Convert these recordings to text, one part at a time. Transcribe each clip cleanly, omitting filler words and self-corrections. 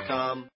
VoiceAmerica.com.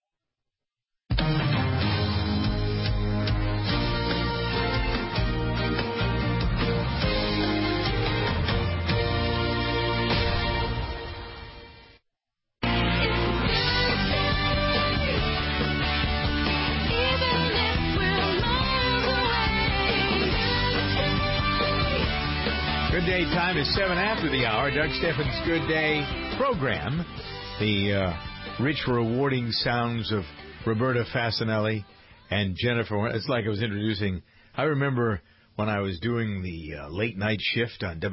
Good Day time is 7 after the hour. Doug Steffens' Good Day program. The rich, rewarding sounds of Roberta Fasanelli and Jennifer. It's like I was introducing. I remember when I was doing the late night shift on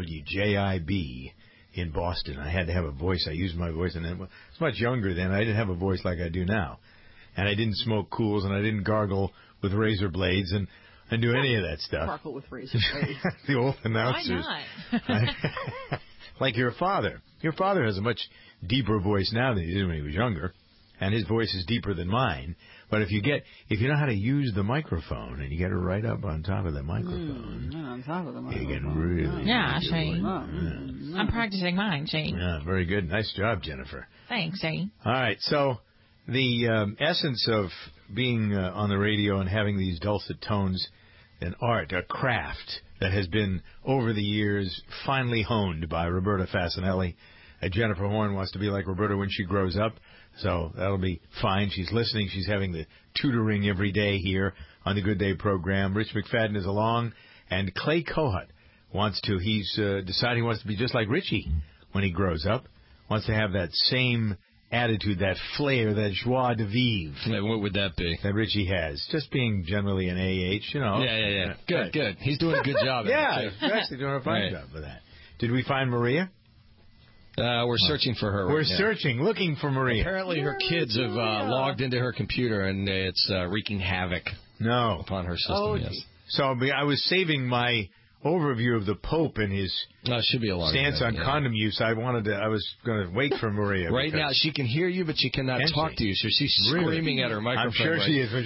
WJIB in Boston. I had to have a voice. I used my voice, and I was much younger then. I didn't have a voice like I do now. And I didn't smoke Cools, and I didn't gargle with razor blades, and do any of that stuff. Sparkle with razor blades. The old announcers. Why not? Like your father. Your father has a much deeper voice now than he did when he was younger, and his voice is deeper than mine. But if you know how to use the microphone and you get it right up on top of the microphone, on top of the microphone, you can really. Yeah, Shane. I'm practicing mine, Shane. Yeah, very good. Nice job, Jennifer. Thanks, Shane. All right, so the essence of being on the radio and having these dulcet tones, an art, a craft that has been, over the years, finely honed by Roberta Fasanelli. Jennifer Horn wants to be like Roberta when she grows up, so that'll be fine. She's listening. She's having the tutoring every day here on the Good Day program. Rich McFadden is along, and Clay Kohut he's deciding he wants to be just like Richie when he grows up, wants to have that same attitude, that flair, that joie de vivre. Yeah, what would that be? That Richie has. Just being generally an AH, you know. Yeah. Good. He's doing a good job. Yeah, he's actually doing a fine job with that. Did we find Maria? We're searching for her. We're looking for Maria. Apparently her kids have logged into her computer, and it's wreaking havoc upon her system, yes. So I was saving my overview of the Pope and his should be a stance on condom use. I was going to wait for Maria. Right now, she can hear you, but she cannot talk to you, so she's screaming at her microphone. I'm sure she is.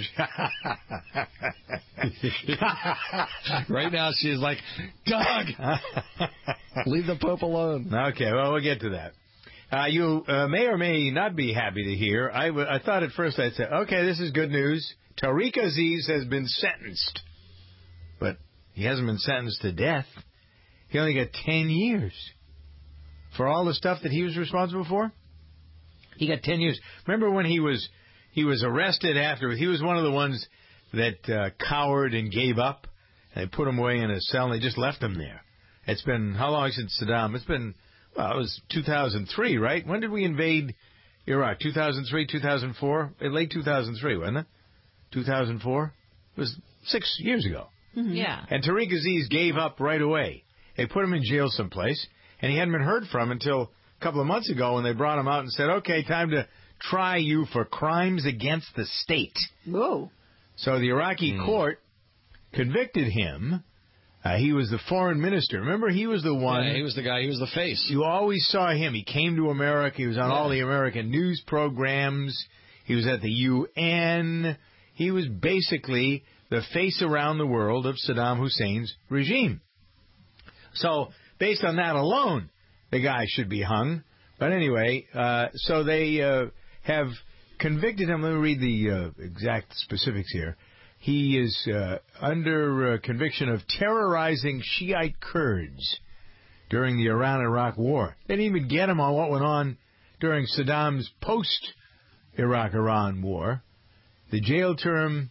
Right now, she is like, Doug, leave the Pope alone. Okay, well, we'll get to that. You may or may not be happy to hear. I thought at first I'd say, okay, this is good news. Tariq Aziz has been sentenced. But he hasn't been sentenced to death. He only got 10 years for all the stuff that he was responsible for. He got 10 years. Remember when he was arrested afterwards? He was one of the ones that cowered and gave up. They put him away in a cell, and they just left him there. It's been, how long since Saddam? It's been, it was 2003, right? When did we invade Iraq? 2003, 2004? Late 2003, wasn't it? 2004? It was 6 years ago. Mm-hmm. Yeah. And Tariq Aziz gave up right away. They put him in jail someplace, and he hadn't been heard from until a couple of months ago when they brought him out and said, okay, time to try you for crimes against the state. Whoa. So the Iraqi court convicted him. He was the foreign minister. Remember, he was the one. Yeah, he was the guy. He was the face. You always saw him. He came to America. He was on all the American news programs. He was at the UN. He was basically the face around the world of Saddam Hussein's regime. So, based on that alone, the guy should be hung. But anyway, so they have convicted him. Let me read the exact specifics here. He is under conviction of terrorizing Shiite Kurds during the Iran-Iraq war. They didn't even get him on what went on during Saddam's post-Iraq-Iran war. The jail term,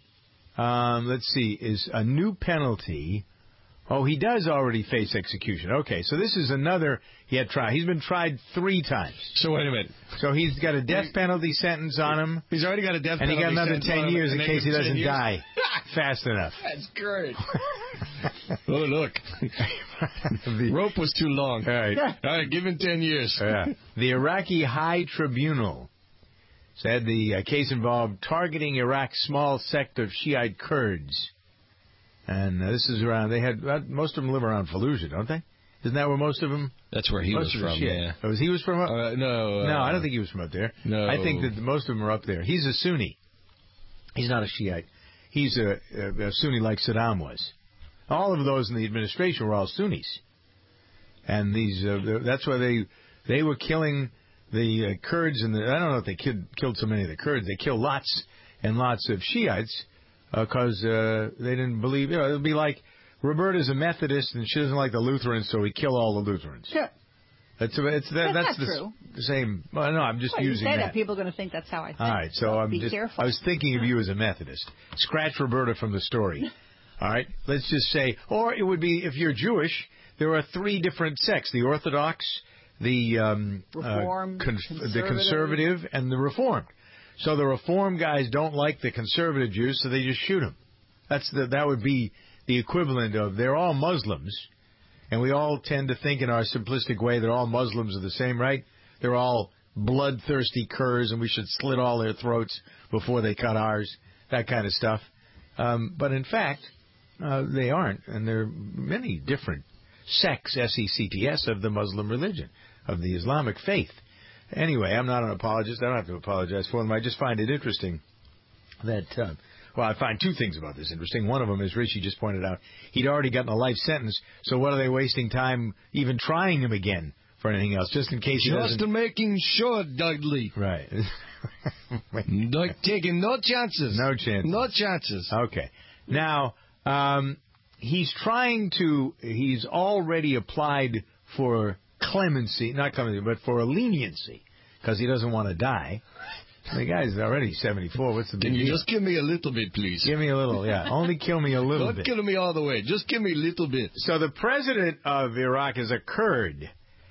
is a new penalty. Oh, he does already face execution. Okay, so this is another he had tried. He's been tried 3 times. So wait a minute. So he's got a death penalty sentence on him. He's already got a death penalty sentence. And he got another 10 years in case he doesn't die fast enough. That's great. Oh, look. Rope was too long. All right. All right, give him 10 years. The Iraqi High Tribunal said the case involved targeting Iraq's small sect of Shiite Kurds. And this is around, most of them live around Fallujah, don't they? Isn't that where most of them? That's where he was from, yeah. Oh, he was from up? No, I don't think he was from up there. No. I think that most of them are up there. He's a Sunni. He's not a Shiite. He's a Sunni like Saddam was. All of those in the administration were all Sunnis. And these that's why they were killing the Kurds and I don't know if they killed so many of the Kurds. They killed lots and lots of Shiites because they didn't believe. It would be like Roberta's a Methodist and she doesn't like the Lutherans, so we kill all the Lutherans. Sure. That's true. The same. Well, no, I'm just using you say that. People are going to think that's how I think. All right, so be careful. I was thinking of you as a Methodist. Scratch Roberta from the story. All right, let's just say, or it would be if you're Jewish, there are 3 different sects: the Orthodox, the Reformed, the Conservative, and the Reformed. So the Reformed guys don't like the Conservative Jews, so they just shoot them. That would be the equivalent of they're all Muslims. And we all tend to think in our simplistic way that all Muslims are the same, right? They're all bloodthirsty curs, and we should slit all their throats before they cut ours, that kind of stuff. But in fact, they aren't, and there are many different sects, S-E-C-T-S, of the Muslim religion, of the Islamic faith. Anyway, I'm not an apologist. I don't have to apologize for them. I just find it interesting that... Well, I find 2 things about this interesting. One of them, as Richie just pointed out, he'd already gotten a life sentence, so what are they wasting time even trying him again for anything else, just in case he doesn't... Just making sure, Dudley. Right. Like taking no chances. No chances. No chances. Okay. Now, he's already applied for clemency, not clemency, but for a leniency, because he doesn't want to die. The guy's already 74. What's the big deal? Can you just give me a little bit, please? Give me a little, yeah. Only kill me a little bit. Don't kill me all the way. Just give me a little bit. So the president of Iraq is a Kurd.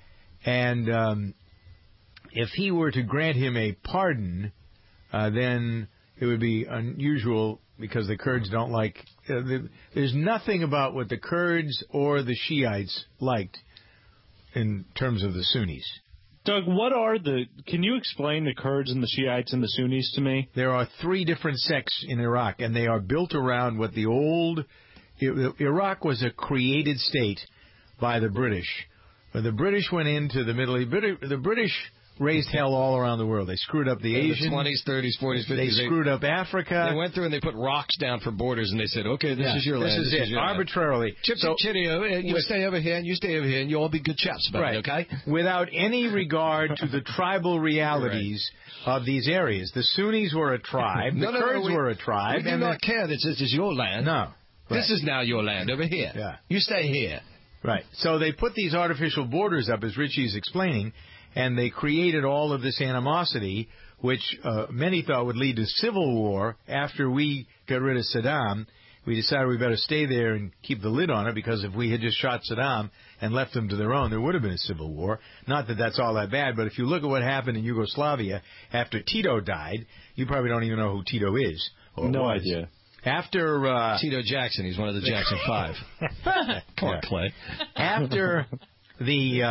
And if he were to grant him a pardon, then it would be unusual because the Kurds don't like... there's nothing about what the Kurds or the Shiites liked in terms of the Sunnis. Doug, can you explain the Kurds and the Shiites and the Sunnis to me? There are 3 different sects in Iraq, and they are built around what the old... Iraq was a created state by the British. When the British went into the Middle East, the British raised hell all around the world. They screwed up the Asians. The 20s, 30s, 40s, 50s. They screwed up Africa. They went through and they put rocks down for borders, and they said, okay, this is your land. This is it, arbitrarily. Chip, you stay over here, and you stay over here, and you all be good chaps about it, okay? Without any regard to the tribal realities of these areas. The Sunnis were a tribe. The Kurds were a tribe. We do not care that this is your land. No. This is now your land over here. Yeah. You stay here. Right. So they put these artificial borders up, as Richie's explaining, and they created all of this animosity, which many thought would lead to civil war. After we got rid of Saddam, we decided we better stay there and keep the lid on it, because if we had just shot Saddam and left them to their own, there would have been a civil war. Not that that's all that bad, but if you look at what happened in Yugoslavia after Tito died, you probably don't even know who Tito is. No idea. After Tito Jackson, he's one of the Jackson 5. Come on, Clay. After at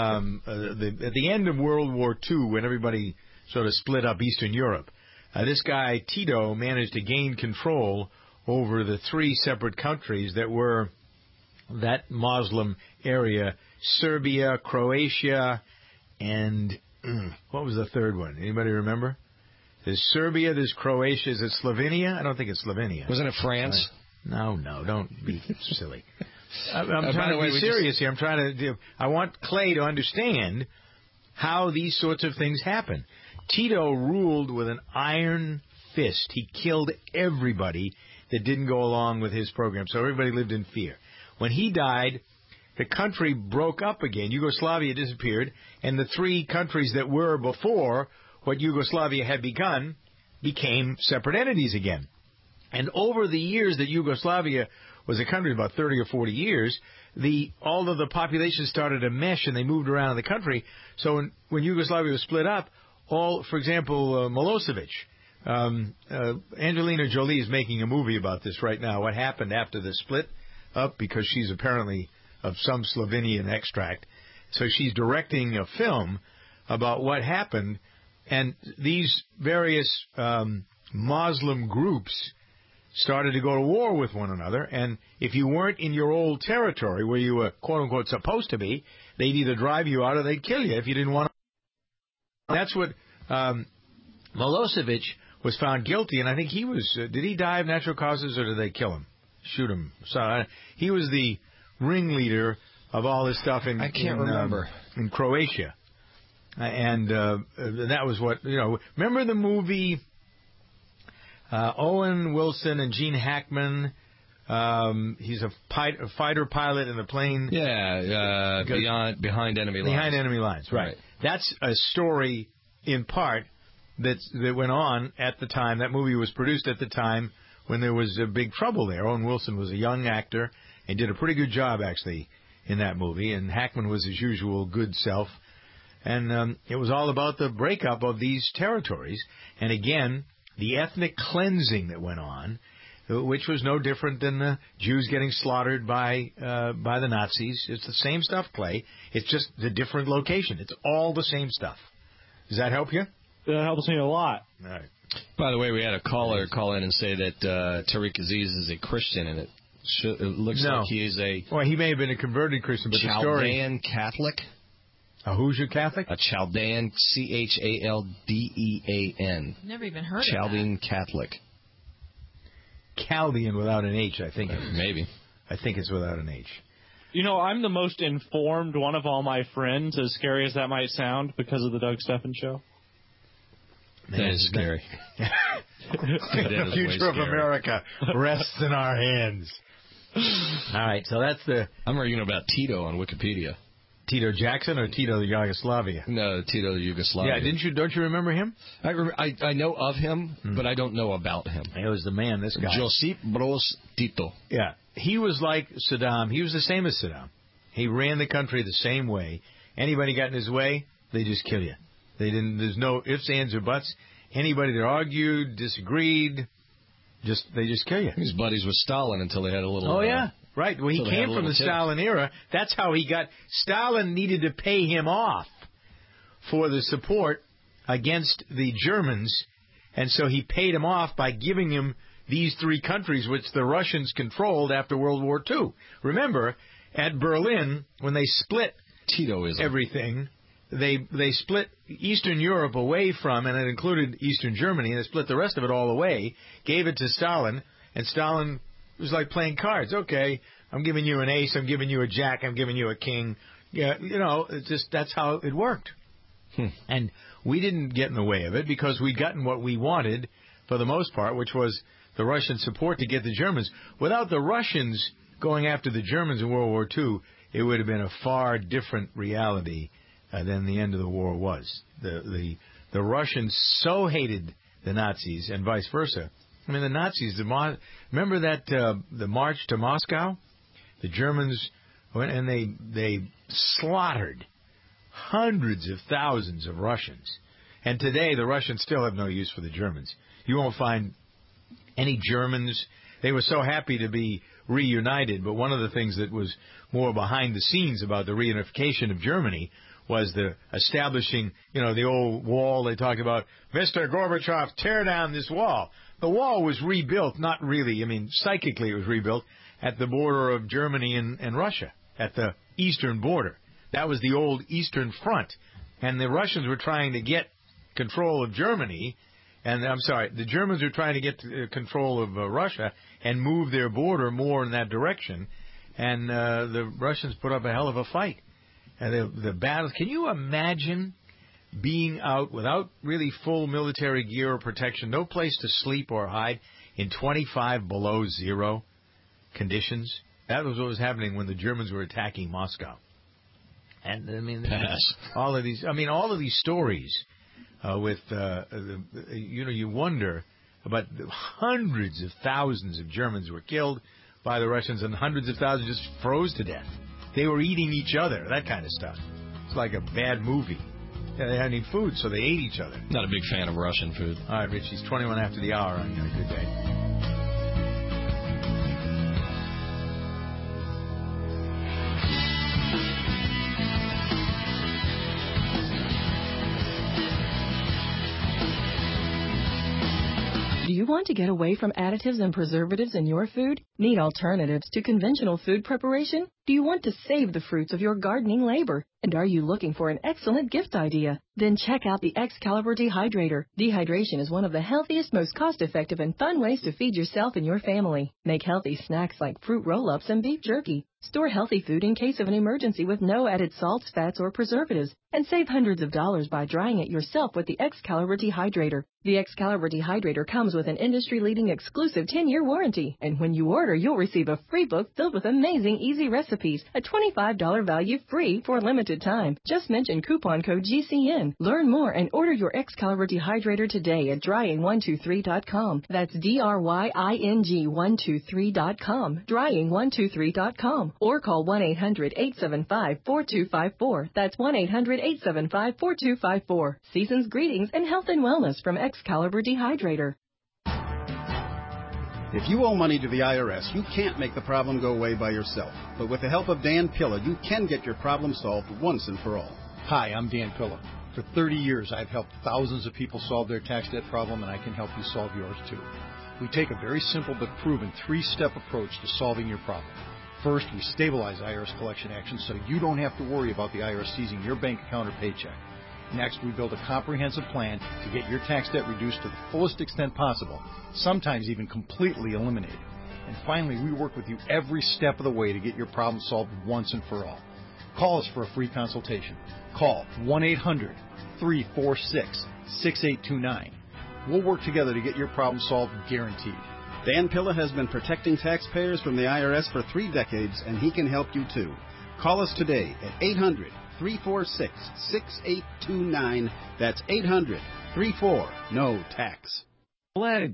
the end of World War II, when everybody sort of split up Eastern Europe, this guy Tito managed to gain control over the 3 separate countries that were that Muslim area: Serbia, Croatia, and what was the third one? Anybody remember? There's Serbia, there's Croatia. Is it Slovenia? I don't think it's Slovenia. Wasn't it France? No, don't be silly. I'm trying to be serious here. I want Clay to understand how these sorts of things happen. Tito ruled with an iron fist. He killed everybody that didn't go along with his program, so everybody lived in fear. When he died, the country broke up again. Yugoslavia disappeared, and the 3 countries that were before what Yugoslavia had begun became separate entities again. And over the years that Yugoslavia was a country, about 30 or 40 years, all of the population started to mesh, and they moved around in the country. So when Yugoslavia was split up, for example, Milosevic, Angelina Jolie is making a movie about this right now, what happened after the split up, because she's apparently of some Slovenian extract. So she's directing a film about what happened. And these various Muslim groups started to go to war with one another. And if you weren't in your old territory where you were, quote-unquote, supposed to be, they'd either drive you out or they'd kill you if you didn't want to. That's what Milosevic was found guilty. And I think he was, did he die of natural causes or did they kill him? Shoot him. So he was the ringleader of all this stuff in Croatia. And that was what, remember the movie Owen Wilson and Gene Hackman? He's a fighter pilot in a plane. Yeah, Behind Enemy Lines. Behind Enemy Lines, right. That's a story, in part, that went on at the time. That movie was produced at the time when there was a big trouble there. Owen Wilson was a young actor and did a pretty good job, actually, in that movie. And Hackman was his usual good self. And it was all about the breakup of these territories. And again, the ethnic cleansing that went on, which was no different than the Jews getting slaughtered by the Nazis. It's the same stuff, Clay. It's just the different location. It's all the same stuff. Does that help you? That helps me a lot. All right. By the way, we had a caller call in and say that Tariq Aziz is a Christian, and it looks like he is a... Well, he may have been a converted Christian, but Chaldean Catholic. A Hoosier Catholic? A Chaldean, Chaldean. Never even heard Chaldean of that. Catholic. Chaldean without an H, I think. Maybe. I think it's without an H. I'm the most informed one of all my friends, as scary as that might sound, because of the Doug Stephan Show. That is scary. The future of America rests in our hands. All right, so that's the... I'm reading about Tito on Wikipedia. Tito Jackson or Tito Yugoslavia? No, Tito Yugoslavia. Yeah, don't you remember him? I know of him, but I don't know about him. It was the man, this guy. Josip Broz Tito. Yeah, he was like Saddam. He was the same as Saddam. He ran the country the same way. Anybody got in his way, they just kill you. There's no ifs, ands, or buts. Anybody that argued, disagreed, they just kill you. He was buddies with Stalin until they had a little... Oh, yeah. Right. Well, he came from the Stalin era. That's how he got... Stalin needed to pay him off for the support against the Germans, and so he paid him off by giving him these three countries, which the Russians controlled after World War II. Remember, at Berlin, when they split everything, they split Eastern Europe away from, and it included Eastern Germany, and they split the rest of it all away, gave it to Stalin, and Stalin... It was like playing cards. Okay, I'm giving you an ace, I'm giving you a jack, I'm giving you a king. Yeah, it's just that's how it worked. And we didn't get in the way of it because we'd gotten what we wanted for the most part, which was the Russian support to get the Germans. Without the Russians going after the Germans in World War II, it would have been a far different reality than the end of the war was. The Russians so hated the Nazis and vice versa. I mean, the Nazis, remember that the march to Moscow? The Germans went and they slaughtered hundreds of thousands of Russians. And today, the Russians still have no use for the Germans. You won't find any Germans. They were so happy to be reunited, but one of the things that was more behind the scenes about the reunification of Germany was the establishing, the old wall they talk about. Mr. Gorbachev, tear down this wall. The wall was rebuilt, not really, psychically it was rebuilt, at the border of Germany and Russia, at the eastern border. That was the old Eastern Front. And the Russians were trying to get control of Germany, the Germans were trying to get control of Russia and move their border more in that direction. And the Russians put up a hell of a fight. And the battles, can you imagine being out without really full military gear or protection, no place to sleep or hide, in 25 below zero conditions? That was what was happening when the Germans were attacking Moscow. And all of these stories with you wonder about hundreds of thousands of Germans were killed by the Russians and hundreds of thousands just froze to death. They were eating each other, that kind of stuff. It's like a bad movie. They had any food, so they ate each other. Not a big fan of Russian food. All right, Rich, it's 21 after the hour on Good Day. Do you want to get away from additives and preservatives in your food? Need alternatives to conventional food preparation? Do you want to save the fruits of your gardening labor? And are you looking for an excellent gift idea? Then check out the Excalibur Dehydrator. Dehydration is one of the healthiest, most cost-effective, and fun ways to feed yourself and your family. Make healthy snacks like fruit roll-ups and beef jerky. Store healthy food in case of an emergency with no added salts, fats, or preservatives. And save hundreds of dollars by drying it yourself with the Excalibur Dehydrator. The Excalibur Dehydrator comes with an industry-leading exclusive 10-year warranty. And when you order, you'll receive a free book filled with amazing easy recipes. A $25 value free for a limited time. Just mention coupon code GCN. Learn more and order your Excalibur Dehydrator today at drying123.com. That's DRYING123.com. Drying123.com. Or call 1-800-875-4254. That's 1-800-875-4254. Season's greetings and health and wellness from Excalibur Dehydrator. If you owe money to the IRS, you can't make the problem go away by yourself. But with the help of Dan Pilla, you can get your problem solved once and for all. Hi, I'm Dan Pilla. For 30 years, I've helped thousands of people solve their tax debt problem, and I can help you solve yours too. We take a very simple but proven 3-step approach to solving your problem. First, we stabilize IRS collection actions so you don't have to worry about the IRS seizing your bank account or paycheck. Next, we build a comprehensive plan to get your tax debt reduced to the fullest extent possible, sometimes even completely eliminated. And finally, we work with you every step of the way to get your problem solved once and for all. Call us for a free consultation. Call 1-800-346-6829. We'll work together to get your problem solved, guaranteed. Dan Pilla has been protecting taxpayers from the IRS for 3 decades, and he can help you too. Call us today at 800-346-6829. That's 800-34-NO-TAX. Leg.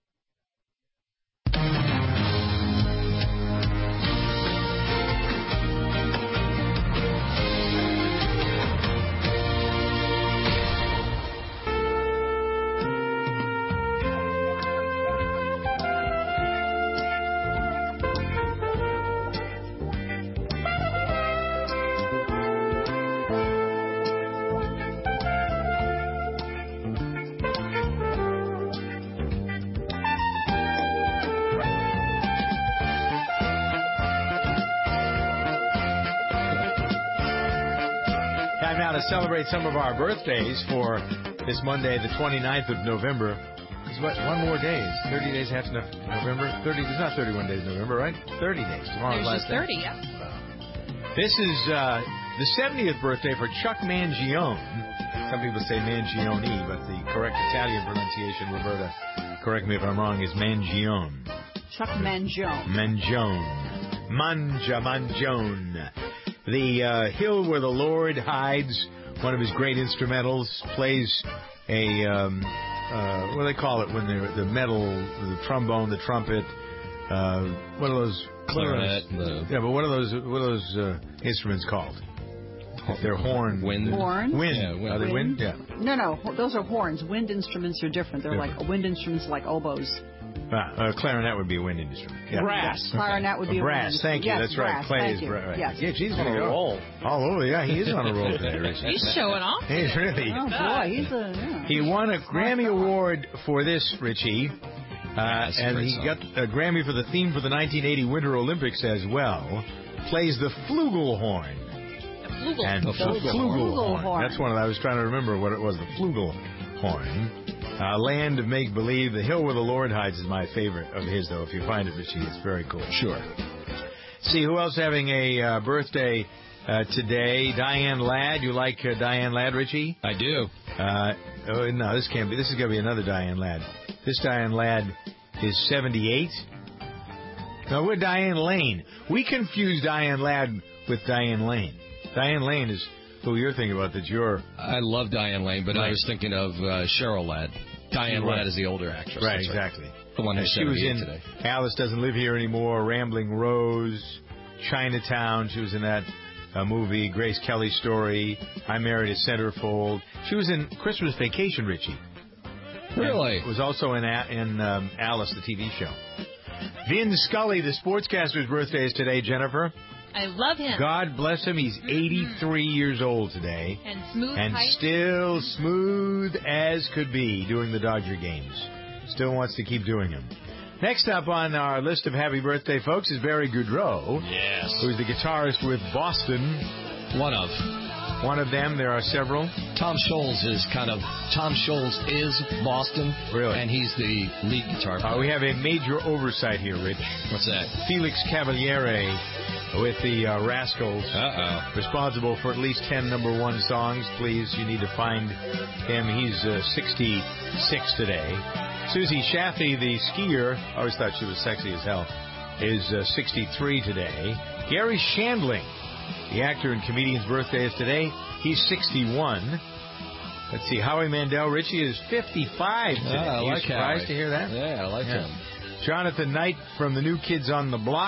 To celebrate some of our birthdays for this Monday, the 29th of November. It's what, one more day. It's 30 days after November. 30. It's not 31 days of November, right? 30 days. Tomorrow's last day. 30, yep. This is the 70th birthday for Chuck Mangione. Some people say Mangione, but the correct Italian pronunciation, Roberta, correct me if I'm wrong, is Mangione. Chuck Mangione. Mangione. The Hill Where the Lord Hides, one of his great instrumentals, plays a, what do they call it when they're the metal, the trombone, the trumpet, what are those? Clarinet. Yeah, but what are those instruments called? They're horn. Wind. Horn? Wind. Yeah, Are they wind? Yeah. No, those are horns. Wind instruments are different. They're like wind instruments like oboes. Clarinet would be a wind instrument. Yeah. Brass. Clarinet would be brass. Thank you. Yes, That's brass. right. Clay Thank is you. right. Yes. Yeah, he's on a roll. All over. Yeah, he is on a roll today, Richard. He's showing off. He's really. Oh boy, he's a. Yeah. He won a Grammy Award for this, Richie. And he got a Grammy for the theme for the 1980 Winter Olympics as well. Plays the flugelhorn. The Flugelhorn. That's one I was trying to remember what it was. The flugelhorn. Land of Make Believe. The Hill Where the Lord Hides is my favorite of his, though. If you find it, Richie, it's very cool. Sure. See who else having a birthday today? Diane Ladd. You like Diane Ladd, Richie? I do. No, this can't be. This is going to be another Diane Ladd. This Diane Ladd is 78. No, we're Diane Lane. We confuse Diane Ladd with Diane Lane. Diane Lane is who you're thinking about. I love Diane Lane, but right. I was thinking of Cheryl Ladd. Diane Ladd is the older actress. Right, exactly. The one who's 78 today. Alice Doesn't Live Here Anymore, Rambling Rose, Chinatown. She was in that movie, Grace Kelly Story, I Married a Centerfold. She was in Christmas Vacation, Richie. Really? And was also in Alice, the TV show. Vin Scully, the sportscaster's birthday is today, Jennifer. I love him. God bless him. He's 83 years old today. And smooth and height. Still smooth as could be doing the Dodger games. Still wants to keep doing them. Next up on our list of happy birthday folks is Barry Goudreau. Yes. Who's the guitarist with Boston. One of them. There are several. Tom Scholz is Boston. Really? And he's the lead guitar player. We have a major oversight here, Rich. What's that? Felix Cavaliere with the Rascals. Responsible for at least 10 number one songs. Please, you need to find him. He's 66 today. Susie Shaffey, the skier, I always thought she was sexy as hell, is 63 today. Gary Shandling, the actor and comedian's birthday is today. He's 61. Let's see, Howie Mandel Ritchie is 55 today. I like you surprised Howie. to hear that? Yeah, I like him. Jonathan Knight from the New Kids on the Block.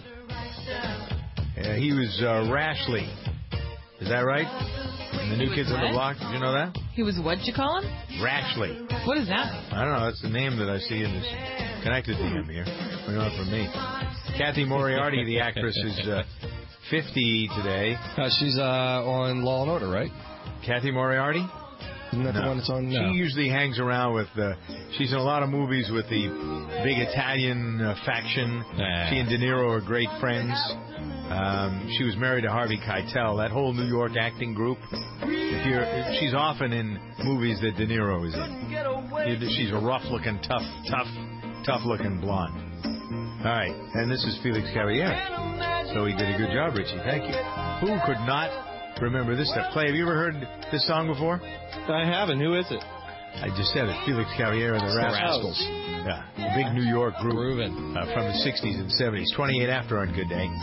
He was Rashley. Is that right? And the New Kids on the Block. Did you know that? He was what'd you call him? Rashley. What is that? I don't know. That's the name that I see in this connected to him here. Not from me. Kathy Moriarty, the actress, is 50 today. She's on Law and Order, right? Kathy Moriarty? Isn't that the one that's on? No. She usually hangs around with she's in a lot of movies with the big Italian faction. She and De Niro are great friends. She was married to Harvey Keitel. That whole New York acting group. She's often in movies that De Niro is in. She's a rough-looking, tough-looking blonde. All right, and this is Felix Cavaliere. So he did a good job, Richie. Thank you. Who could not remember this stuff? Clay, have you ever heard this song before? I haven't. Who is it? I just said it. Felix Cavaliere and the Rascals. Yeah, a big New York group from the 60s and 70s. 28 after on Good Day.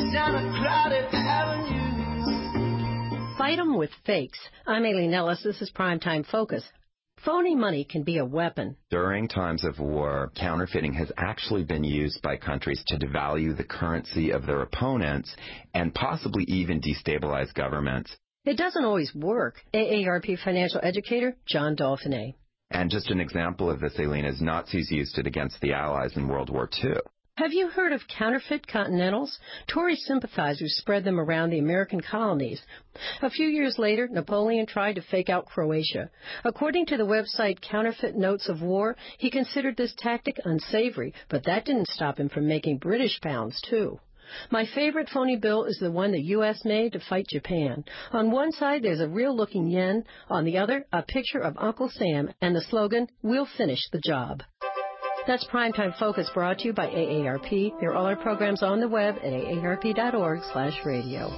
Fight 'em with fakes. I'm Aileen Ellis. This is Primetime Focus. Phony money can be a weapon. During times of war, counterfeiting has actually been used by countries to devalue the currency of their opponents and possibly even destabilize governments. It doesn't always work. AARP financial educator John Dauphiné. And just an example of this, Aileen, is Nazis used it against the Allies in World War II. Have you heard of counterfeit Continentals? Tory sympathizers spread them around the American colonies. A few years later, Napoleon tried to fake out Croatia. According to the website Counterfeit Notes of War, he considered this tactic unsavory, but that didn't stop him from making British pounds, too. My favorite phony bill is the one the U.S. made to fight Japan. On one side, there's a real-looking yen. On the other, a picture of Uncle Sam and the slogan, "We'll finish the job." That's Primetime Focus, brought to you by AARP. There are all our programs on the web at aarp.org/radio.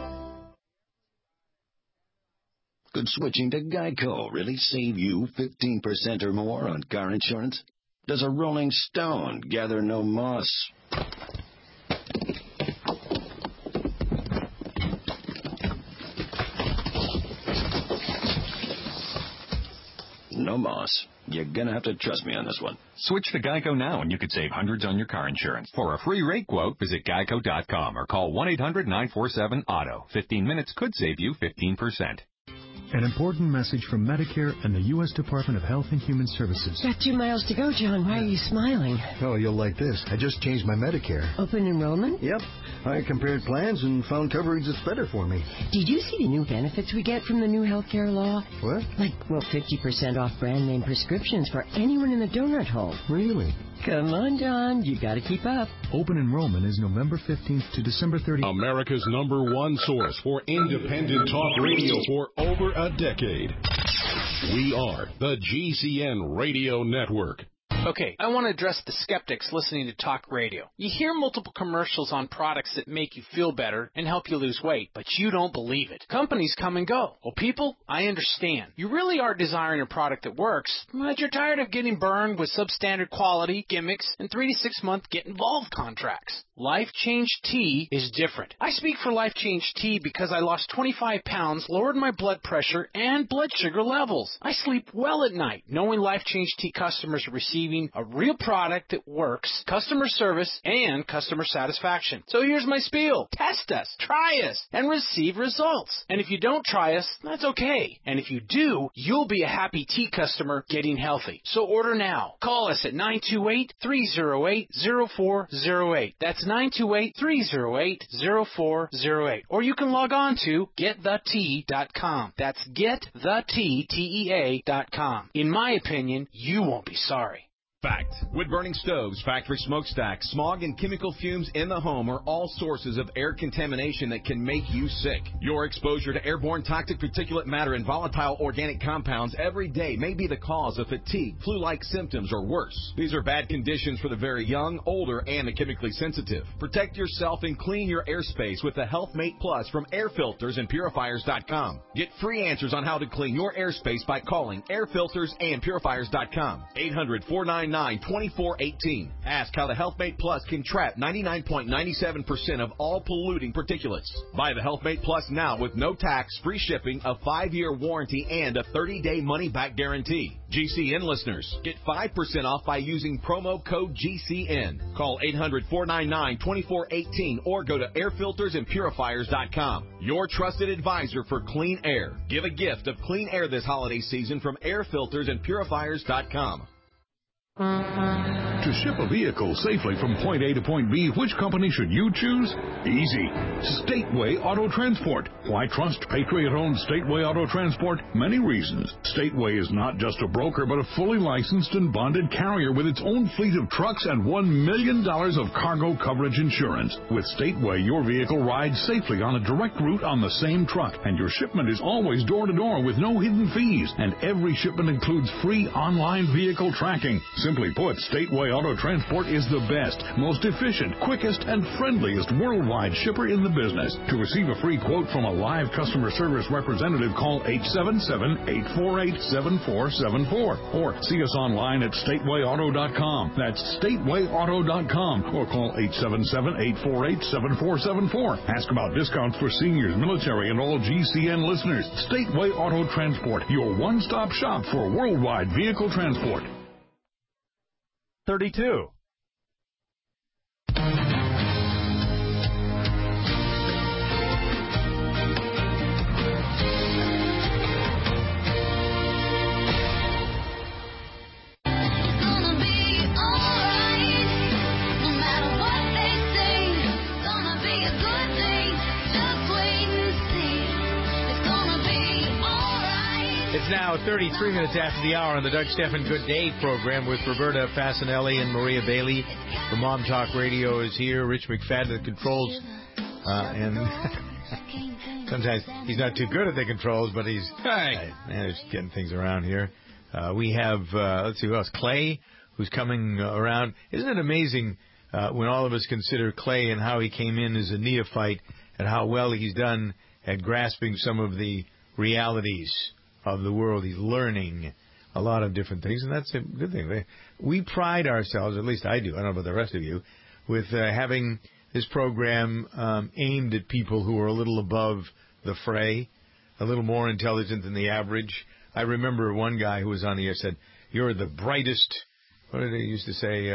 Could switching to Geico really save you 15% or more on car insurance? Does a rolling stone gather no moss? No moss. You're going to have to trust me on this one. Switch to Geico now and you could save hundreds on your car insurance. For a free rate quote, visit geico.com or call 1-800-947-AUTO. 15 minutes could save you 15%. An important message from Medicare and the U.S. Department of Health and Human Services. Got 2 miles to go, John. Why are you smiling? Oh, you'll like this. I just changed my Medicare. Open enrollment? Yep. I compared plans and found coverage that's better for me. Did you see the new benefits we get from the new health care law? What? Like, 50% off brand name prescriptions for anyone in the donut hole. Really? Come on, John. You got to keep up. Open enrollment is November 15th to December 30th. America's #1 source for independent talk radio for over a decade. We are the GCN Radio Network. Okay, I want to address the skeptics listening to talk radio. You hear multiple commercials on products that make you feel better and help you lose weight, but you don't believe it. Companies come and go. Well, people, I understand. You really are desiring a product that works, but you're tired of getting burned with substandard quality, gimmicks, and 3 to 6 month get-involved contracts. Life Change Tea is different. I speak for Life Change Tea because I lost 25 pounds, lowered my blood pressure, and blood sugar levels. I sleep well at night, knowing Life Change Tea customers are receiving a real product that works, customer service, and customer satisfaction. So here's my spiel. Test us, try us, and receive results. And if you don't try us, that's okay. And if you do, you'll be a happy tea customer getting healthy. So order now. Call us at 928-308-0408. That's 928-308-0408. Or you can log on to getthetea.com. That's getthetea.com. In my opinion, you won't be sorry. Fact. Wood-burning stoves, factory smokestacks, smog and chemical fumes in the home are all sources of air contamination that can make you sick. Your exposure to airborne toxic particulate matter and volatile organic compounds every day may be the cause of fatigue, flu-like symptoms, or worse. These are bad conditions for the very young, older, and the chemically sensitive. Protect yourself and clean your airspace with the HealthMate Plus from Air Filters and Purifiers.com. Get free answers on how to clean your airspace by calling Air Filters and Purifiers.com. 800-499-2418. Ask how the HealthMate Plus can trap 99.97% of all polluting particulates. Buy the HealthMate Plus now with no tax, free shipping, a 5-year warranty, and a 30-day money-back guarantee. GCN listeners, get 5% off by using promo code GCN. Call 800-499-2418 or go to airfiltersandpurifiers.com. Your trusted advisor for clean air. Give a gift of clean air this holiday season from airfiltersandpurifiers.com. To ship a vehicle safely from point A to point B, which company should you choose? Easy. Stateway Auto Transport. Why trust Patriot-owned Stateway Auto Transport? Many reasons. Stateway is not just a broker, but a fully licensed and bonded carrier with its own fleet of trucks and $1 million of cargo coverage insurance. With Stateway, your vehicle rides safely on a direct route on the same truck, and your shipment is always door-to-door with no hidden fees, and every shipment includes free online vehicle tracking. Simply put, Stateway Auto Transport is the best, most efficient, quickest, and friendliest worldwide shipper in the business. To receive a free quote from a live customer service representative, call 877-848-7474 or see us online at statewayauto.com. That's statewayauto.com or call 877-848-7474. Ask about discounts for seniors, military, and all GCN listeners. Stateway Auto Transport, your one-stop shop for worldwide vehicle transport. 32. It's now 33 minutes after the hour on the Doug Stephan Good Day program with Roberta Fasanelli and Maria Bailey. The Mom Talk Radio is here. Rich McFadden at the controls. And sometimes he's not too good at the controls, but he's managed getting things around here. We have, let's see who else, Clay, who's coming around. Isn't it amazing when all of us consider Clay and how he came in as a neophyte and how well he's done at grasping some of the realities of the world. He's learning a lot of different things, and that's a good thing. We pride ourselves, at least I do, I don't know about the rest of you, with having this program aimed at people who are a little above the fray, a little more intelligent than the average. I remember one guy who was on the air said, "You're the brightest," what did he used to say,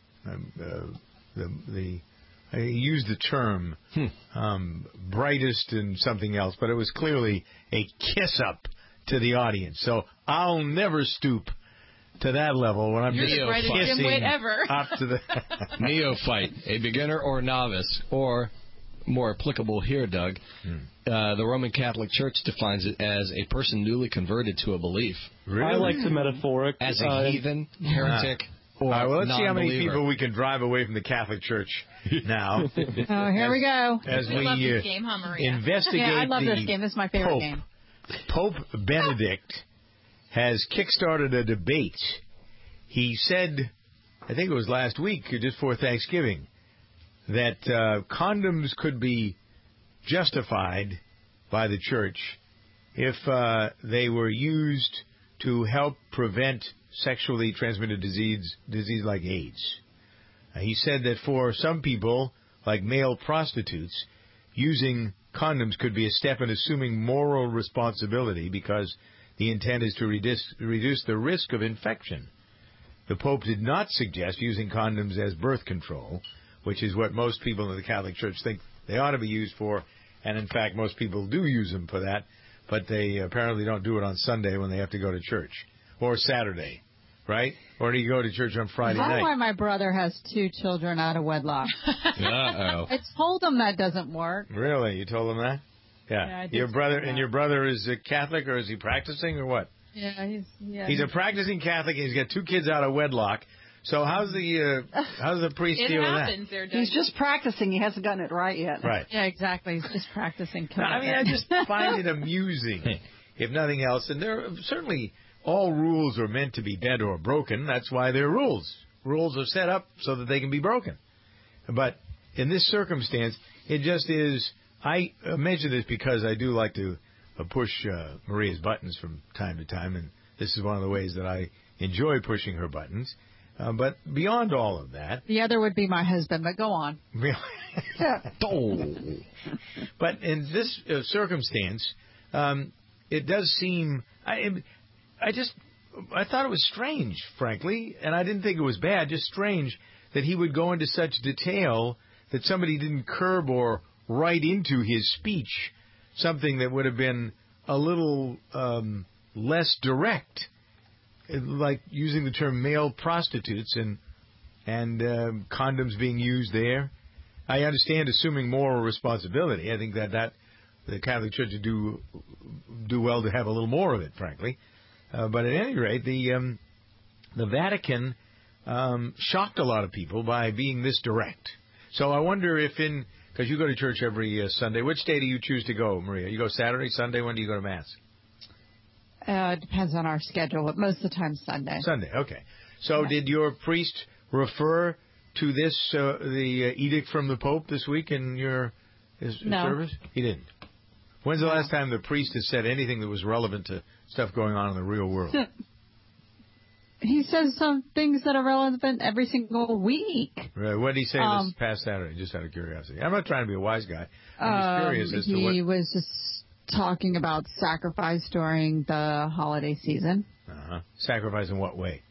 he used the term brightest and something else, but it was clearly a kiss-up to the audience. So I'll never stoop to that level when I'm just kissing up to the neophyte, a beginner or novice, or more applicable here, Doug. The Roman Catholic Church defines it as a person newly converted to a belief. Really? I like the metaphoric. As a heathen, heretic, or well, let's see how many non-believer. people we can drive away from the Catholic Church now. Here we go. As we love this game, huh, Maria? investigate I love this game. This is my favorite Pope. game. Pope Benedict has kickstarted a debate. He said, I think it was last week, just before Thanksgiving, that condoms could be justified by the church if they were used to help prevent sexually transmitted disease like AIDS. He said that for some people, like male prostitutes, using condoms could be a step in assuming moral responsibility because the intent is to reduce the risk of infection. The Pope did not suggest using condoms as birth control, which is what most people in the Catholic Church think they ought to be used for, and in fact most people do use them for that, but they apparently don't do it on Sunday when they have to go to church, or Saturday, right? Or do you go to church on Friday night? That's why my brother has 2 children out of wedlock. Uh-oh. I told him that doesn't work. Really? You told him that? Yeah. Your brother is a Catholic, or is he practicing, or what? Yeah, He's a practicing Catholic, and he's got 2 kids out of wedlock. So how's the priest deal with that? He's just practicing. He hasn't gotten it right yet. Right. Yeah, exactly. He's just practicing. I just find it amusing, if nothing else. And there are certainly all rules are meant to be bent or broken. That's why they're rules. Rules are set up so that they can be broken. But in this circumstance, it just is. I mention this because I do like to push Maria's buttons from time to time, and this is one of the ways that I enjoy pushing her buttons. But beyond all of that... The other would be my husband, but go on. But in this circumstance, it does seem... I thought it was strange, frankly, and I didn't think it was bad, just strange that he would go into such detail that somebody didn't curb or write into his speech something that would have been a little less direct, like using the term male prostitutes and condoms being used there. I understand assuming moral responsibility. I think that the Catholic Church would do well to have a little more of it, frankly. But at any rate, the Vatican shocked a lot of people by being this direct. So I wonder if because you go to church every Sunday. Which day do you choose to go, Maria? You go Saturday, Sunday? When do you go to Mass? It depends on our schedule, but most of the time Sunday. Sunday, okay. So did your priest refer to this, the edict from the Pope this week in his service? He didn't. When's the last time the priest has said anything that was relevant to stuff going on in the real world? He says some things that are relevant every single week. Right. What did he say this past Saturday, just out of curiosity? I'm not trying to be a wise guy. I'm just curious as to what... He was just talking about sacrifice during the holiday season. Uh-huh. Sacrifice in what way?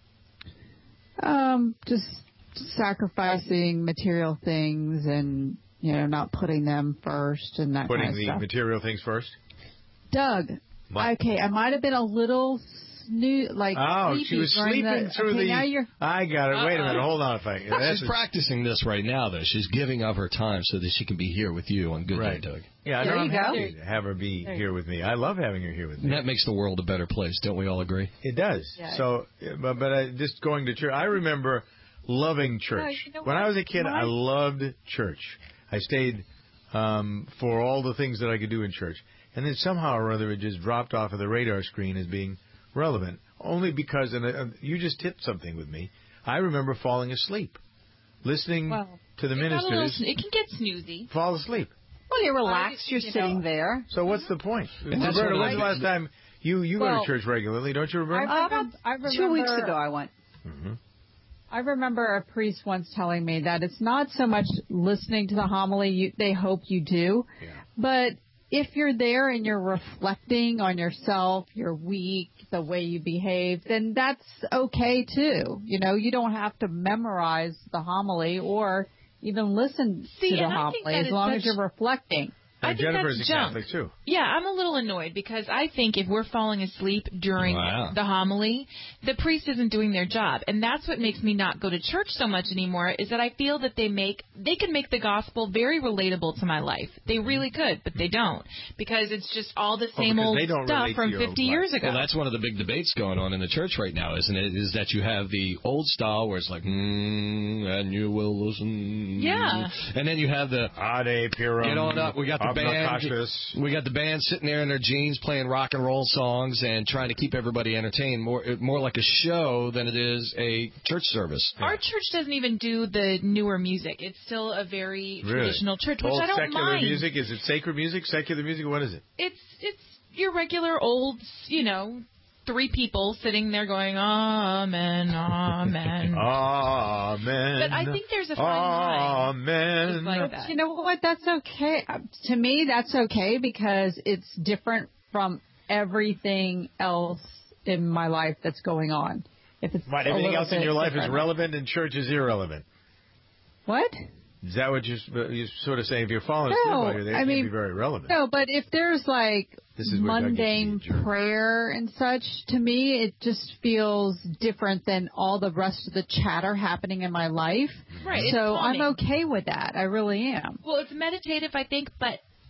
Just sacrificing material things and, not putting them first and that kind of stuff. Putting the material things first? Doug, okay, I might have been a little... she was sleeping through I got it. Wait a minute. Hold on a second. She's practicing this right now, though. She's giving up her time so that she can be here with you on Good Day, Doug. Yeah, I'm happy to have her be here with me. I love having her here with me. And that makes the world a better place. Don't we all agree? It does. Yeah. So, but just going to church. I remember loving church. When I was a kid, I loved church. I stayed for all the things that I could do in church. And then somehow or other it just dropped off of the radar screen as being relevant, only because, and you just tipped something with me, I remember falling asleep, listening to the ministers. It can get snoozy. Fall asleep. Well, you're relaxed, you're sitting there. So what's the point? Roberta, when's the last time you go to church regularly, don't you, Roberta? I remember 2 weeks ago I went. Mm-hmm. I remember a priest once telling me that it's not so much listening to the homily, they hope you do, but if you're there and you're reflecting on yourself, your week, the way you behave, then that's okay too. You don't have to memorize the homily or even listen to the homily as long as you're reflecting. I think Jennifer's a Catholic too. Yeah, I'm a little annoyed because I think if we're falling asleep during the homily, the priest isn't doing their job. And that's what makes me not go to church so much anymore, is that I feel that they can make the gospel very relatable to my life. They really could, but they don't. Because it's just all the same old stuff from 50 years ago. Well, that's one of the big debates going on in the church right now, isn't it? Is that you have the old style where it's like, and you will listen. Yeah. And then you have the Ade Pirum. Get on up. We got the band sitting there in their jeans playing rock and roll songs and trying to keep everybody entertained, more like a show than it is a church service. Our church doesn't even do the newer music. It's still a very traditional church, which old I don't secular mind. Music? Is it sacred music? Secular music? What is it? It's your regular old, 3 people sitting there going, Amen, Amen. Amen. But I think there's a fine line. Amen. Like that. You know what? That's okay. To me, that's okay because it's different from everything else in my life that's going on. If it's everything else in your life is relevant and church is irrelevant. What? Is that what you sort of say? If you're falling asleep while you're there, it can't be very relevant. No, but if there's mundane prayer and such, to me, it just feels different than all the rest of the chatter happening in my life. Right. So I'm okay with that. I really am. Well, it's meditative, I think, but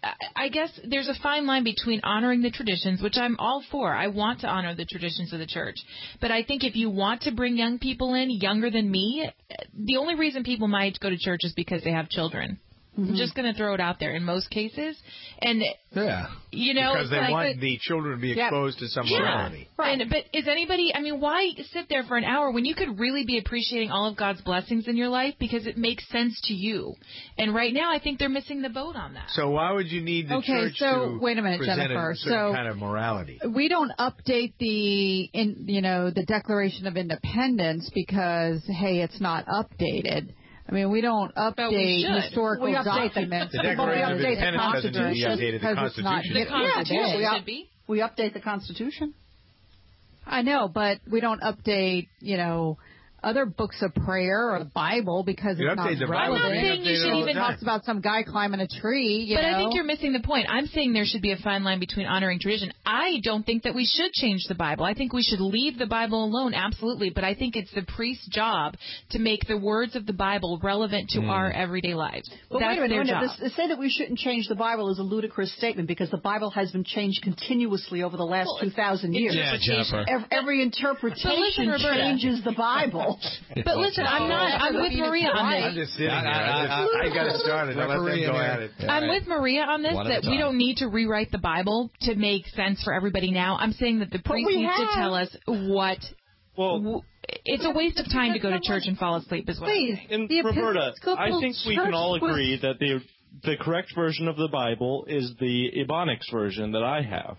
I guess there's a fine line between honoring the traditions, which I'm all for. I want to honor the traditions of the church. But I think if you want to bring young people in, younger than me, the only reason people might go to church is because they have children. I'm just going to throw it out there in most cases. And, you know, because they want the children to be exposed to some morality. Right. But is anybody, I mean, why sit there for an hour when you could really be appreciating all of God's blessings in your life because it makes sense to you? And right now, I think they're missing the boat on that. So why would you need the church to wait a minute, present Jennifer. a certain kind of morality? We don't update the Declaration of Independence because, hey, it's not updated. I mean, we don't update historical documents. The Declaration of Independence doesn't need to be updated. The Constitution should be. We update the Constitution. I know, but we don't update, other books of prayer or the Bible because it's not relevant. I'm not saying you should even talks about some guy climbing a tree. But I think you're missing the point. I'm saying there should be a fine line between honoring tradition. I don't think that we should change the Bible. I think we should leave the Bible alone, absolutely. But I think it's the priest's job to make the words of the Bible relevant to our everyday lives. But that's wait a minute, their job. To say that we shouldn't change the Bible is a ludicrous statement because the Bible has been changed continuously over the last 2,000 years. Yeah, Jennifer. Every interpretation changes the Bible. But listen, I'm with Maria on this. I'm just sitting here. I got it started. I let them go at it. I'm with Maria on this, that we don't need to rewrite the Bible to make sense for everybody now. I'm saying that the priest needs to tell us what... Well, it's a waste of time to go to church and fall asleep as well. And Roberta, I think we can all agree that the correct version of the Bible is the Ebonics version that I have.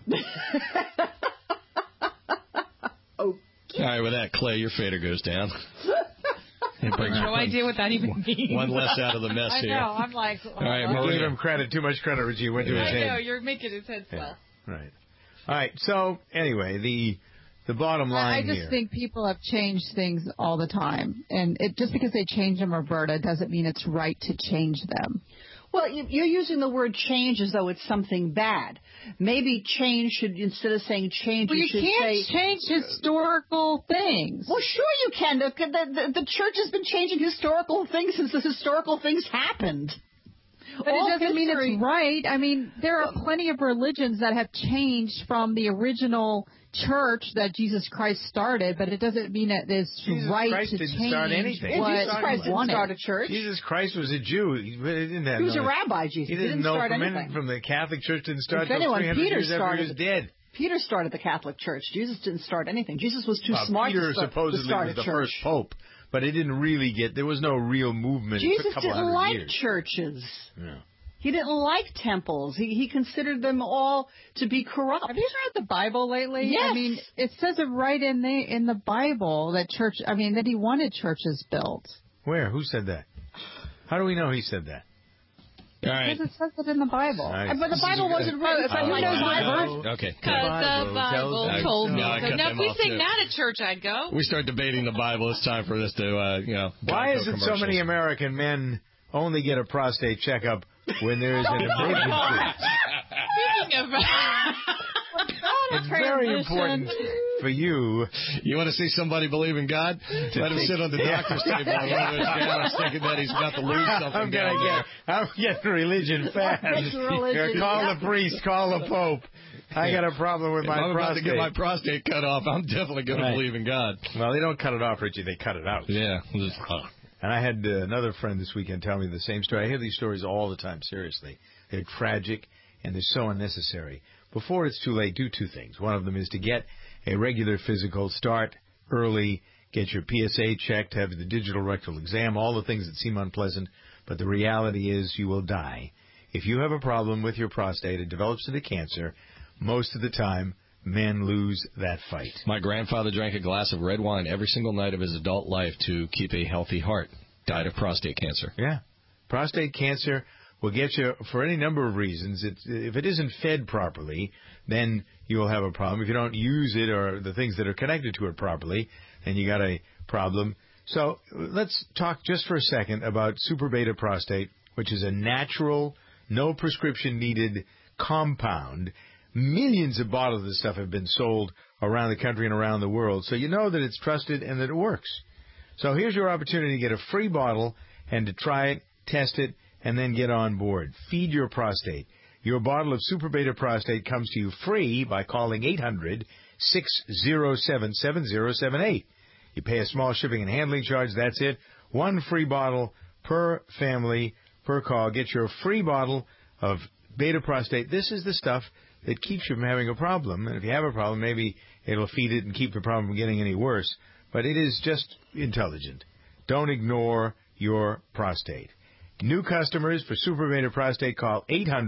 All right, with that, Clay, your fader goes down. I have no idea what that even means. One less out of the mess here. I know. I'm like... All right, you gave him credit. Too much credit, Reggie. Went to his head. I know. You're making his head swell. Yeah, right. All right. So, anyway, the bottom line here... I just think people have changed things all the time. And just because they change them, Roberta, doesn't mean it's right to change them. Well, you're using the word change as though it's something bad. Maybe change should, instead of saying change, you should can't change historical things. Well, sure you can. The church has been changing historical things since the historical things happened. But it doesn't mean it's right. I mean, there are plenty of religions that have changed from the original church that Jesus Christ started, but it doesn't mean that it's right Christ to didn't change start anything. what Jesus Christ didn't start a church. Jesus Christ was a Jew. He was a rabbi, Jesus. He didn't know start anything. From the Catholic Church didn't start until 300 years after he was dead. Peter started the Catholic Church. Jesus didn't start anything. Jesus was too smart Peter to start supposedly was the first pope, but it didn't really there was no real movement. Jesus for a couple didn't like years. churches. Yeah. He didn't like temples. He considered them all to be corrupt. Have you read the Bible lately? Yes. I mean, it says it right in the Bible that that he wanted churches built. Where? Who said that? How do we know he said that? All right. Because it says it in the Bible. But the Bible wasn't written. Who knows my verse? Okay. Because the Bible told me. Now, if we sing that at church, I'd go. We start debating the Bible. It's time for this to, Why is it so many American men only get a prostate checkup when there is an emergency? Speaking of... It's very important for you. You want to see somebody believe in God? Let him sit on the doctor's table on one of those counters thinking that he's got to lose something I'm getting religion fast. Call the priest, call the pope. I got a problem with my prostate. I'm about to get my prostate cut off. I'm definitely going to believe in God. Well, they don't cut it off, Richie. They cut it out. Yeah. And I had another friend this weekend tell me the same story. I hear these stories all the time, seriously. They're tragic, and they're so unnecessary. Before it's too late, do two things. One of them is to get a regular physical, start early, get your PSA checked, have the digital rectal exam, all the things that seem unpleasant, but the reality is you will die. If you have a problem with your prostate, it develops into cancer. Most of the time, men lose that fight. My grandfather drank a glass of red wine every single night of his adult life to keep a healthy heart. Died of prostate cancer. Yeah. Prostate cancer will get you for any number of reasons. If it isn't fed properly, then you'll have a problem. If you don't use it or the things that are connected to it properly, then you got a problem. So let's talk just for a second about Super Beta Prostate, which is a natural, no prescription needed compound. Millions of bottles of this stuff have been sold around the country and around the world, so you know that it's trusted and that it works. So here's your opportunity to get a free bottle and to try it, test it, and then get on board. Feed your prostate. Your bottle of Super Beta Prostate comes to you free by calling 800-607-7078. You pay a small shipping and handling charge. That's it. One free bottle per family per call. Get your free bottle of Beta Prostate. This is the stuff that keeps you from having a problem. And if you have a problem, maybe it'll feed it and keep the problem from getting any worse. But it is just intelligent. Don't ignore your prostate. New customers for Super Beta Prostate, call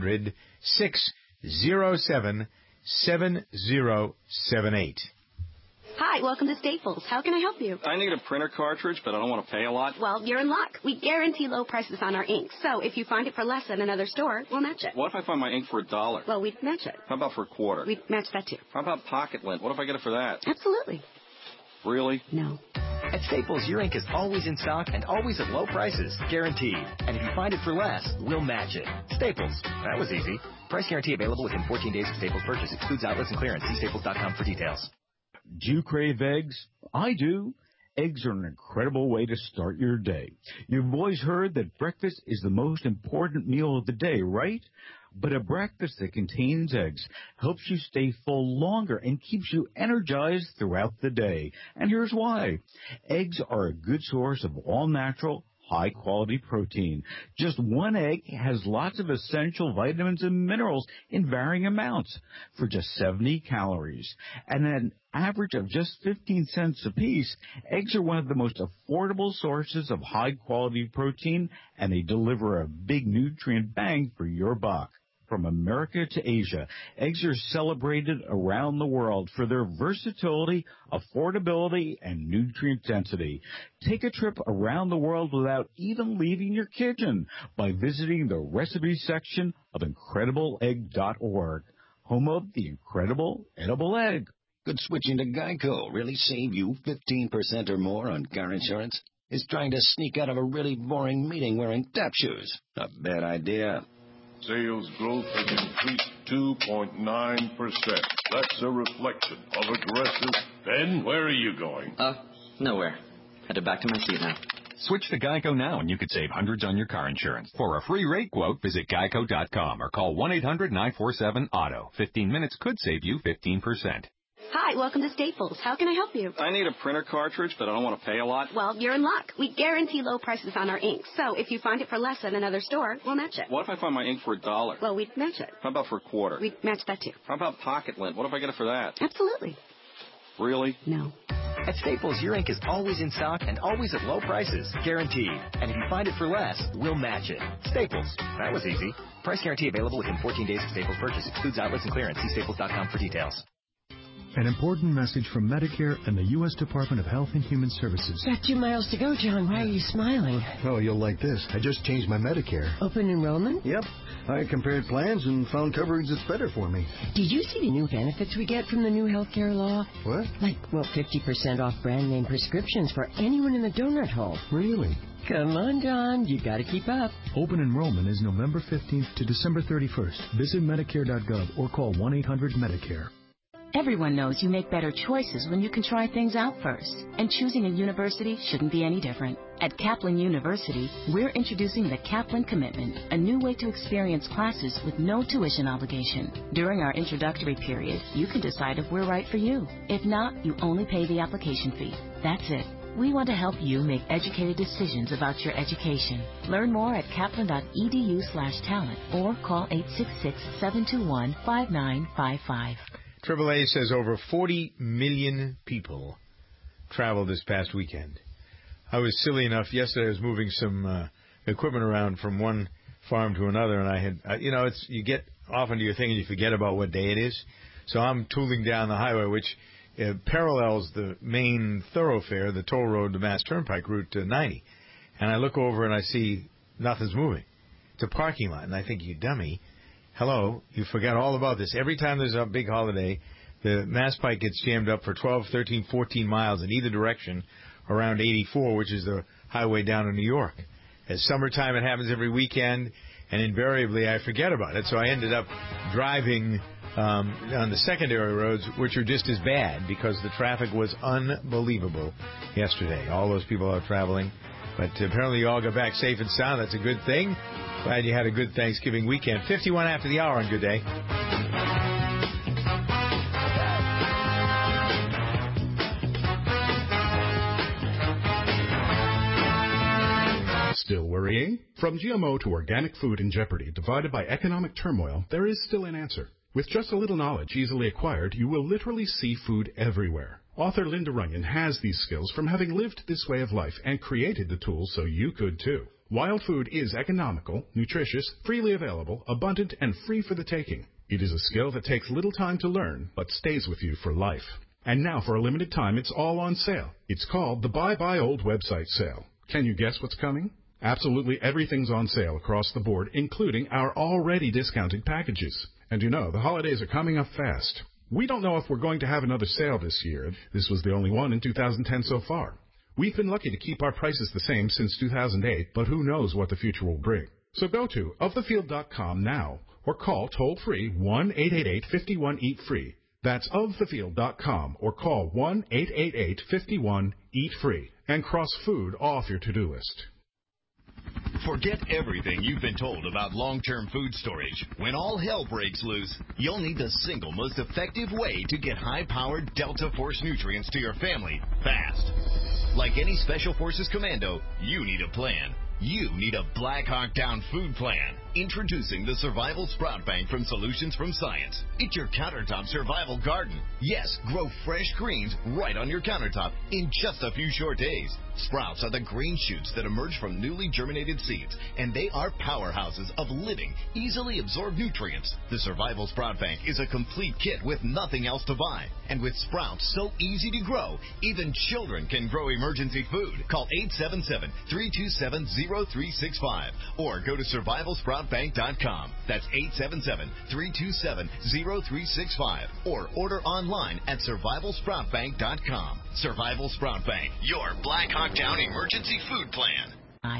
800-607-7078. Hi, welcome to Staples. How can I help you? I need a printer cartridge, but I don't want to pay a lot. Well, you're in luck. We guarantee low prices on our ink. So if you find it for less than another store, we'll match it. What if I find my ink for $1? Well, we'd match it. How about for $0.25? We'd match that too. How about pocket lint? What if I get it for that? Absolutely. Really? No. At Staples, your ink is always in stock and always at low prices. Guaranteed. And if you find it for less, we'll match it. Staples. That was easy. Price guarantee available within 14 days of Staples purchase. Excludes outlets and clearance. See staples.com for details. Do you crave eggs? I do. Eggs are an incredible way to start your day. You've always heard that breakfast is the most important meal of the day, right? But a breakfast that contains eggs helps you stay full longer and keeps you energized throughout the day. And here's why. Eggs are a good source of all-natural, high-quality protein. Just one egg has lots of essential vitamins and minerals in varying amounts for just 70 calories. And an average of just 15 cents apiece, eggs are one of the most affordable sources of high-quality protein, and they deliver a big nutrient bang for your buck. From America to Asia, eggs are celebrated around the world for their versatility, affordability, and nutrient density. Take a trip around the world without even leaving your kitchen by visiting the recipe section of IncredibleEgg.org, home of the incredible edible egg. Could switching to Geico really save you 15% or more on car insurance? Is trying to sneak out of a really boring meeting wearing tap shoes a bad idea? Sales growth has increased 2.9%. That's a reflection of aggressive. Ben, where are you going? Nowhere. Headed back to my seat now. Switch to Geico now and you could save hundreds on your car insurance. For a free rate quote, visit geico.com or call 1-800-947-AUTO. 15 minutes could save you 15%. Hi, welcome to Staples. How can I help you? I need a printer cartridge, but I don't want to pay a lot. Well, you're in luck. We guarantee low prices on our ink. So if you find it for less than another store, we'll match it. What if I find my ink for $1? Well, we'd match it. How about for $0.25? We'd match that too. How about pocket lint? What if I get it for that? Absolutely. Really? No. At Staples, your ink is always in stock and always at low prices. Guaranteed. And if you find it for less, we'll match it. Staples. That was easy. Price guarantee available within 14 days of Staples purchase. Excludes outlets and clearance. See staples.com for details. An important message from Medicare and the U.S. Department of Health and Human Services. Got 2 miles to go, John. Why are you smiling? Oh, you'll like this. I just changed my Medicare. Open enrollment? Yep. I compared plans and found coverage that's better for me. Did you see the new benefits we get from the new healthcare law? What? Like, 50% off brand name prescriptions for anyone in the donut hole. Really? Come on, John. You got to keep up. Open enrollment is November 15th to December 31st. Visit Medicare.gov or call 1-800-MEDICARE. Everyone knows you make better choices when you can try things out first. And choosing a university shouldn't be any different. At Kaplan University, we're introducing the Kaplan Commitment, a new way to experience classes with no tuition obligation. During our introductory period, you can decide if we're right for you. If not, you only pay the application fee. That's it. We want to help you make educated decisions about your education. Learn more at kaplan.edu/talent or call 866-721-5955. AAA says over 40 million people traveled this past weekend. I was silly enough. Yesterday I was moving some equipment around from one farm to another, and I had, you get off into your thing and you forget about what day it is. So I'm tooling down the highway, which parallels the main thoroughfare, the toll road, the Mass Turnpike, Route 90. And I look over and I see nothing's moving. It's a parking lot, and I think, you dummy. Hello, you forgot all about this. Every time there's a big holiday, the Mass Pike gets jammed up for 12, 13, 14 miles in either direction around 84, which is the highway down to New York. At summertime, it happens every weekend, and invariably I forget about it. So I ended up driving on the secondary roads, which are just as bad because the traffic was unbelievable yesterday. All those people out traveling. But apparently you all got back safe and sound. That's a good thing. Glad you had a good Thanksgiving weekend. 51 after the hour on Good Day. Still worrying? From GMO to organic food in jeopardy, divided by economic turmoil, there is still an answer. With just a little knowledge easily acquired, you will literally see food everywhere. Author Linda Runyon has these skills from having lived this way of life and created the tools so you could too. Wild food is economical, nutritious, freely available, abundant, and free for the taking. It is a skill that takes little time to learn, but stays with you for life. And now, for a limited time, it's all on sale. It's called the Buy Old website sale. Can you guess what's coming? Absolutely everything's on sale across the board, including our already discounted packages. And you know, the holidays are coming up fast. We don't know if we're going to have another sale this year. This was the only one in 2010 so far. We've been lucky to keep our prices the same since 2008, but who knows what the future will bring. So go to ofthefield.com now or call toll-free 1-888-51-EAT-FREE. That's ofthefield.com or call 1-888-51-EAT-FREE and cross food off your to-do list. Forget everything you've been told about long-term food storage. When all hell breaks loose, you'll need the single most effective way to get high-powered Delta Force nutrients to your family fast. Like any Special Forces commando, you need a plan. You need a Black Hawk Down food plan. Introducing the Survival Sprout Bank from Solutions from Science. It's your countertop survival garden. Yes, grow fresh greens right on your countertop in just a few short days. Sprouts are the green shoots that emerge from newly germinated seeds, and they are powerhouses of living, easily absorbed nutrients. The Survival Sprout Bank is a complete kit with nothing else to buy. And with sprouts so easy to grow, even children can grow emergency food. Call 877-327-0365 or go to survivalsproutbank.com. That's 877-327-0365 or order online at survivalsproutbank.com. Survival Sprout Bank, your Black Hawk Down emergency food plan.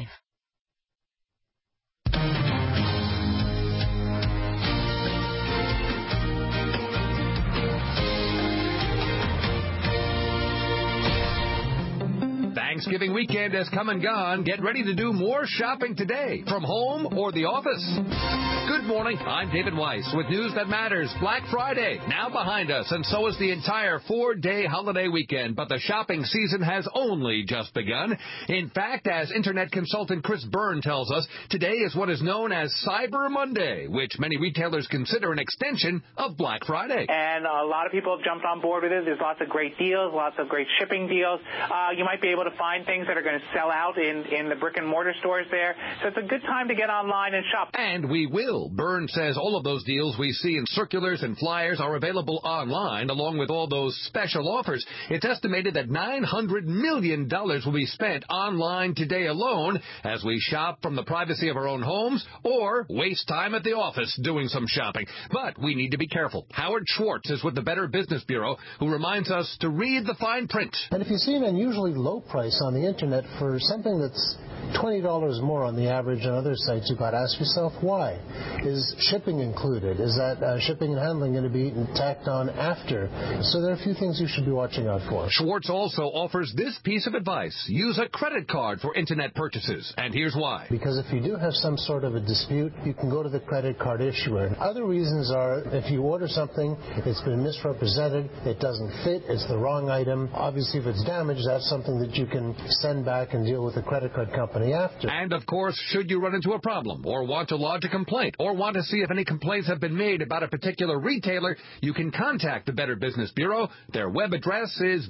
Thanksgiving weekend has come and gone. Get ready to do more shopping today from home or the office. Good morning. I'm David Weiss with news that matters. Black Friday now behind us, and so is the entire 4-day holiday weekend. But the shopping season has only just begun. In fact, as Internet consultant Chris Byrne tells us, today is what is known as Cyber Monday, which many retailers consider an extension of Black Friday. And a lot of people have jumped on board with it. There's lots of great deals, lots of great shipping deals. You might be able to find things that are going to sell out in the brick-and-mortar stores there. So it's a good time to get online and shop. And we will. Byrne says all of those deals we see in circulars and flyers are available online, along with all those special offers. It's estimated that $900 million will be spent online today alone as we shop from the privacy of our own homes or waste time at the office doing some shopping. But we need to be careful. Howard Schwartz is with the Better Business Bureau, who reminds us to read the fine print. And if you see an unusually low price on the Internet for something that's $20 more on the average on other sites, you've got to ask yourself why. Is shipping included? Is that shipping and handling going to be tacked on after? So there are a few things you should be watching out for. Schwartz also offers this piece of advice. Use a credit card for Internet purchases. And here's why. Because if you do have some sort of a dispute, you can go to the credit card issuer. Other reasons are if you order something, it's been misrepresented, it doesn't fit, it's the wrong item. Obviously, if it's damaged, that's something that you can send back and deal with the credit card company after. And, of course, should you run into a problem or want to lodge a complaint or want to see if any complaints have been made about a particular retailer, you can contact the Better Business Bureau. Their web address is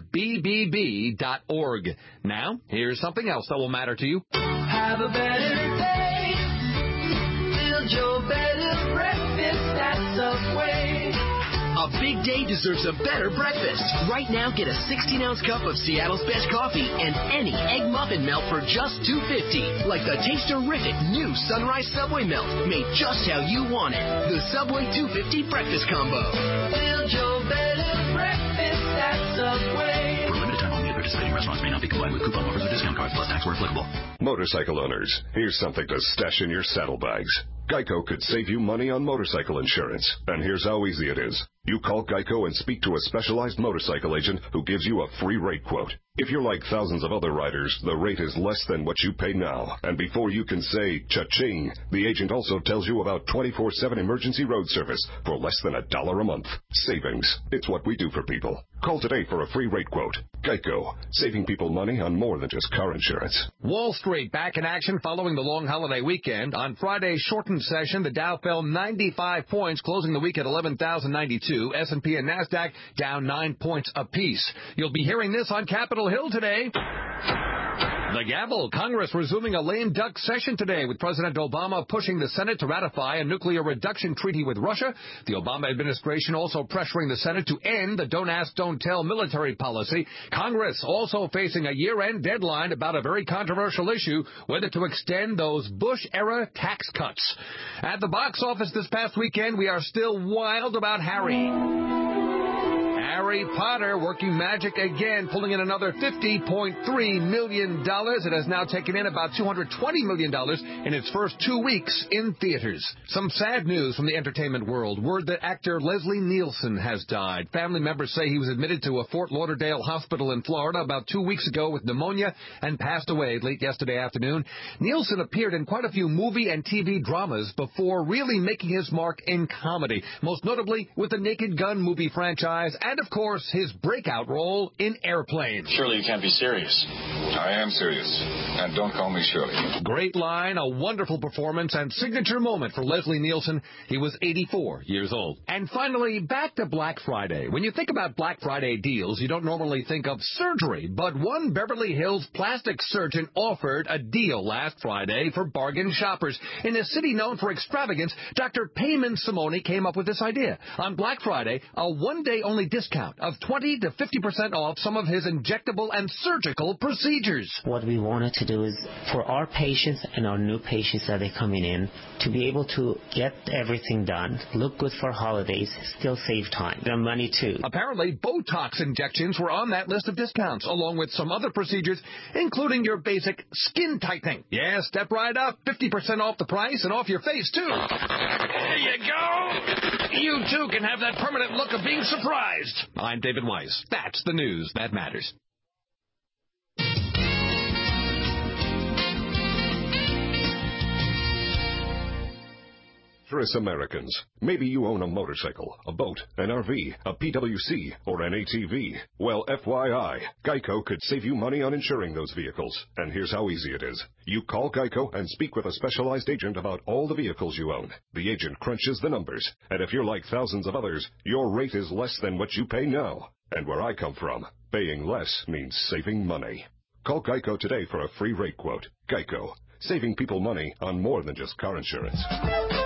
bbb.org. Now, here's something else that will matter to you. Have a better day. Build your better breakfast at Subway. A big day deserves a better breakfast. Right now, get a 16-ounce cup of Seattle's best coffee and any egg muffin melt for just $2.50. Like the taste-terrific new Sunrise Subway melt, made just how you want it. The Subway $2.50 breakfast combo. Build your better breakfast at Subway. For a limited time only, participating restaurants may not be combined with coupon offers or discount cards plus tax where applicable. Motorcycle owners, here's something to stash in your saddlebags. Geico could save you money on motorcycle insurance. And here's how easy it is. You call Geico and speak to a specialized motorcycle agent who gives you a free rate quote. If you're like thousands of other riders, the rate is less than what you pay now. And before you can say cha-ching, the agent also tells you about 24/7 emergency road service for less than $1 a month. Savings. It's what we do for people. Call today for a free rate quote. Geico. Saving people money on more than just car insurance. Wall Street back in action following the long holiday weekend. On Friday's shortened session, the Dow fell 95 points, closing the week at 11,092. S&P and NASDAQ down 9 points apiece. You'll be hearing this on Capitol Hill today. The gavel. Congress resuming a lame duck session today with President Obama pushing the Senate to ratify a nuclear reduction treaty with Russia. The Obama administration also pressuring the Senate to end the don't ask, don't tell military policy. Congress also facing a year-end deadline about a very controversial issue, whether to extend those Bush-era tax cuts. At the box office this past weekend, we are still wild about Harry Potter working magic again, pulling in another $50.3 million. It has now taken in about $220 million in its first 2 weeks in theaters. Some sad news from the entertainment world. Word that actor Leslie Nielsen has died. Family members say he was admitted to a Fort Lauderdale hospital in Florida about 2 weeks ago with pneumonia and passed away late yesterday afternoon. Nielsen appeared in quite a few movie and TV dramas before really making his mark in comedy, most notably with the Naked Gun movie franchise and, of course, his breakout role in Airplane. Surely you can't be serious. I am serious. And don't call me Shirley. Great line, a wonderful performance, and signature moment for Leslie Nielsen. He was 84 years old. And finally, back to Black Friday. When you think about Black Friday deals, you don't normally think of surgery, but one Beverly Hills plastic surgeon offered a deal last Friday for bargain shoppers. In a city known for extravagance, Dr. Payman Simone came up with this idea. On Black Friday, a one-day-only discount of 20 to 50% off some of his injectable and surgical procedures. What we wanted to do is for our patients and our new patients that are coming in to be able to get everything done, look good for holidays, still save time and money too. Apparently, Botox injections were on that list of discounts, along with some other procedures, including your basic skin tightening. Yeah, step right up, 50% off the price and off your face too. There you go. You too can have that permanent look of being surprised. I'm David Weiss. That's the news that matters. Dangerous Americans. Maybe you own a motorcycle, a boat, an RV, a PWC, or an ATV. Well, FYI, Geico could save you money on insuring those vehicles. And here's how easy it is. You call Geico and speak with a specialized agent about all the vehicles you own. The agent crunches the numbers. And if you're like thousands of others, your rate is less than what you pay now. And where I come from, paying less means saving money. Call Geico today for a free rate quote. Geico. Saving people money on more than just car insurance.